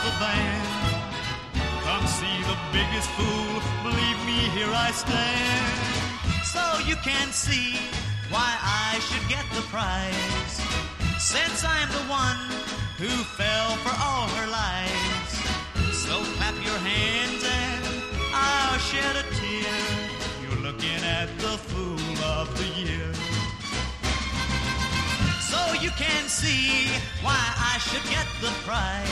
the band. Come see the biggest fool, believe me, here I stand. So you can see why I should get the prize, since I'm the one who fell for all her lies. So clap your hands and I'll shed a tear. You're looking at the fool of the year. So you can see why I should get the prize.